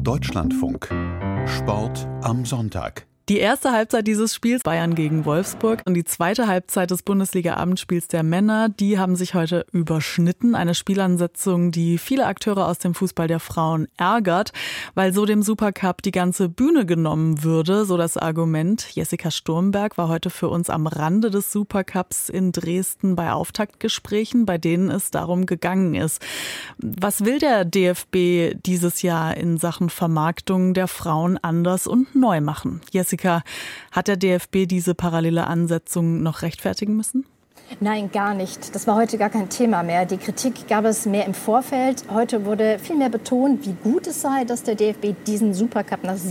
Deutschlandfunk. Sport am Sonntag. Die erste Halbzeit dieses Spiels Bayern gegen Wolfsburg und die zweite Halbzeit des Bundesliga-Abendspiels der Männer, die haben sich heute überschnitten. Eine Spielansetzung, die viele Akteure aus dem Fußball der Frauen ärgert, weil so dem Supercup die ganze Bühne genommen würde, so das Argument. Jessica Sturmberg war heute für uns am Rande des Supercups in Dresden bei Auftaktgesprächen, bei denen es darum gegangen ist. Was will der DFB dieses Jahr in Sachen Vermarktung der Frauen anders und neu machen? Jessica, hat der DFB diese parallele Ansetzung noch rechtfertigen müssen? Nein, gar nicht. Das war heute gar kein Thema mehr. Die Kritik gab es mehr im Vorfeld. Heute wurde viel mehr betont, wie gut es sei, dass der DFB diesen Supercup nach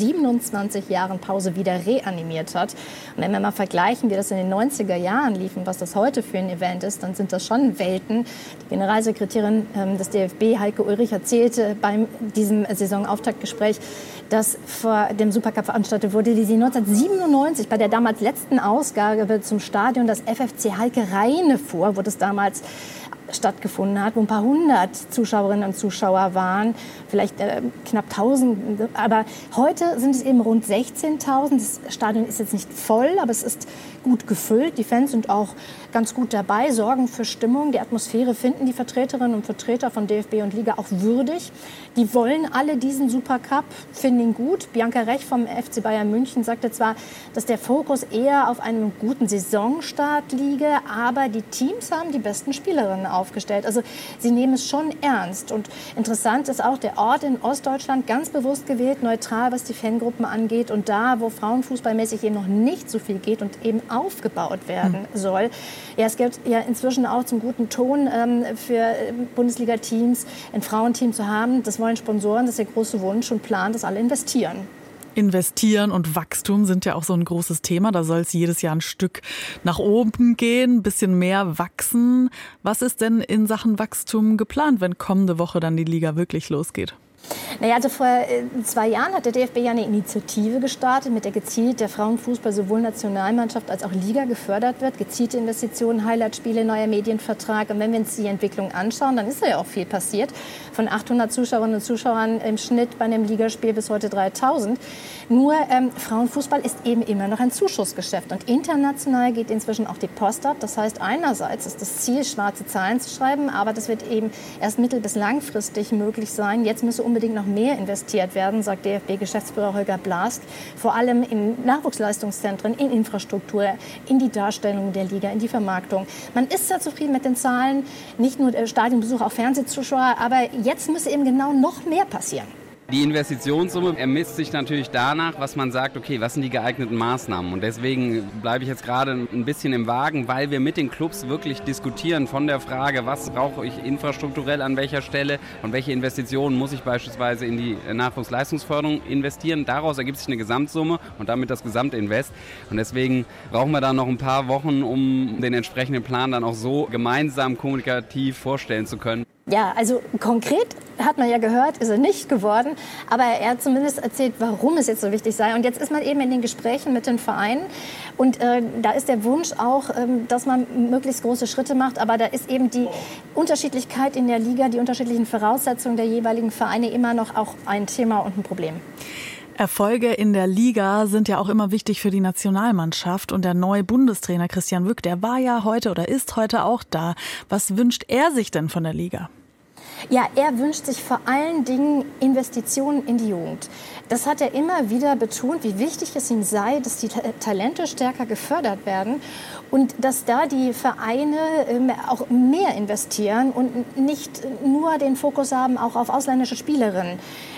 27 Jahren Pause wieder reanimiert hat. Und wenn wir mal vergleichen, wie das in den 90er Jahren lief und was das heute für ein Event ist, dann sind das schon Welten. Die Generalsekretärin des DFB, Heike Ulrich, erzählte bei diesem Saisonauftaktgespräch, das vor dem Supercup veranstaltet wurde, die sie 1997 bei der damals letzten Ausgabe zum Stadion das FFC Halke Rheine vor, wo das damals stattgefunden hat, wo ein paar hundert Zuschauerinnen und Zuschauer waren, vielleicht knapp 1000. Aber heute sind es eben rund 16.000. Das Stadion ist jetzt nicht voll, aber es ist gut gefüllt. Die Fans sind auch ganz gut dabei, sorgen für Stimmung. Die Atmosphäre finden die Vertreterinnen und Vertreter von DFB und Liga auch würdig. Die wollen alle diesen Supercup, finden ihn gut. Bianca Rech vom FC Bayern München sagte zwar, dass der Fokus eher auf einem guten Saisonstart liege, aber die Teams haben die besten Spielerinnen aufgestellt. Also sie nehmen es schon ernst. Und interessant ist auch der Ort in Ostdeutschland, ganz bewusst gewählt, neutral, was die Fangruppen angeht. Und da, wo frauenfußballmäßig eben noch nicht so viel geht und eben aufgebaut werden soll. Ja, es gilt ja inzwischen auch zum guten Ton für Bundesliga-Teams, ein Frauenteam zu haben. Das wollen Sponsoren, das ist der große Wunsch und Plan, dass alle investieren. Investieren und Wachstum sind ja auch so ein großes Thema. Da soll es jedes Jahr ein Stück nach oben gehen, ein bisschen mehr wachsen. Was ist denn in Sachen Wachstum geplant, wenn kommende Woche dann die Liga wirklich losgeht? Naja, also vor 2 Jahren hat der DFB ja eine Initiative gestartet, mit der gezielt der Frauenfußball sowohl Nationalmannschaft als auch Liga gefördert wird. Gezielte Investitionen, Highlightspiele, neuer Medienvertrag. Und wenn wir uns die Entwicklung anschauen, dann ist da ja auch viel passiert. Von 800 Zuschauerinnen und Zuschauern im Schnitt bei einem Ligaspiel bis heute 3000. Nur Frauenfußball ist eben immer noch ein Zuschussgeschäft. Und international geht inzwischen auch die Post ab. Das heißt, einerseits ist das Ziel, schwarze Zahlen zu schreiben, aber das wird eben erst mittel- bis langfristig möglich sein. Jetzt müsse unbedingt noch mehr investiert werden, sagt DFB-Geschäftsführer Holger Blask. Vor allem in Nachwuchsleistungszentren, in Infrastruktur, in die Darstellung der Liga, in die Vermarktung. Man ist sehr zufrieden mit den Zahlen, nicht nur Stadionbesucher, auch Fernsehzuschauer, aber jetzt müsse eben genau noch mehr passieren. Die Investitionssumme ermisst sich natürlich danach, was man sagt, okay, was sind die geeigneten Maßnahmen? Und deswegen bleibe ich jetzt gerade ein bisschen im Wagen, weil wir mit den Clubs wirklich diskutieren von der Frage, was brauche ich infrastrukturell an welcher Stelle und welche Investitionen muss ich beispielsweise in die Nachwuchsleistungsförderung investieren. Daraus ergibt sich eine Gesamtsumme und damit das Gesamtinvest. Und deswegen brauchen wir da noch ein paar Wochen, um den entsprechenden Plan dann auch so gemeinsam kommunikativ vorstellen zu können. Ja, also konkret hat man ja gehört, ist er nicht geworden. Aber er hat zumindest erzählt, warum es jetzt so wichtig sei. Und jetzt ist man eben in den Gesprächen mit den Vereinen. Und da ist der Wunsch auch, dass man möglichst große Schritte macht. Aber da ist eben die Unterschiedlichkeit in der Liga, die unterschiedlichen Voraussetzungen der jeweiligen Vereine immer noch auch ein Thema und ein Problem. Erfolge in der Liga sind ja auch immer wichtig für die Nationalmannschaft. Und der neue Bundestrainer Christian Wück, der war ja heute oder ist heute auch da. Was wünscht er sich denn von der Liga? Ja, er wünscht sich vor allen Dingen Investitionen in die Jugend. Das hat er immer wieder betont, wie wichtig es ihm sei, dass die Talente stärker gefördert werden und dass da die Vereine auch mehr investieren und nicht nur den Fokus haben auch auf ausländische Spielerinnen.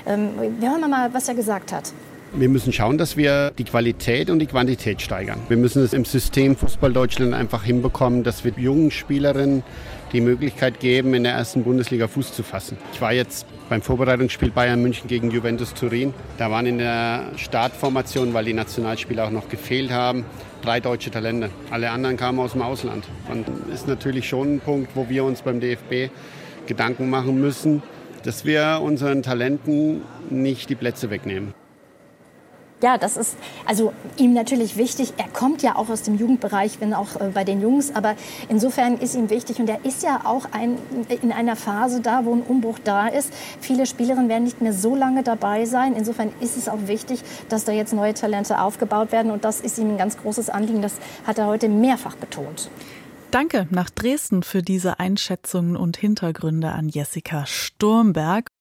Wir hören mal, was er gesagt hat. Wir müssen schauen, dass wir die Qualität und die Quantität steigern. Wir müssen es im System Fußball Deutschland einfach hinbekommen, dass wir jungen Spielerinnen die Möglichkeit geben, in der ersten Bundesliga Fuß zu fassen. Ich war jetzt beim Vorbereitungsspiel Bayern München gegen Juventus Turin. Da waren in der Startformation, weil die Nationalspieler auch noch gefehlt haben, 3 deutsche Talente. Alle anderen kamen aus dem Ausland. Und das ist natürlich schon ein Punkt, wo wir uns beim DFB Gedanken machen müssen, dass wir unseren Talenten nicht die Plätze wegnehmen. Ja, das ist also ihm natürlich wichtig. Er kommt ja auch aus dem Jugendbereich, wenn auch bei den Jungs. Aber insofern ist ihm wichtig. Und er ist ja auch in einer Phase da, wo ein Umbruch da ist. Viele Spielerinnen werden nicht mehr so lange dabei sein. Insofern ist es auch wichtig, dass da jetzt neue Talente aufgebaut werden. Und das ist ihm ein ganz großes Anliegen. Das hat er heute mehrfach betont. Danke nach Dresden für diese Einschätzungen und Hintergründe an Jessica Sturmberg.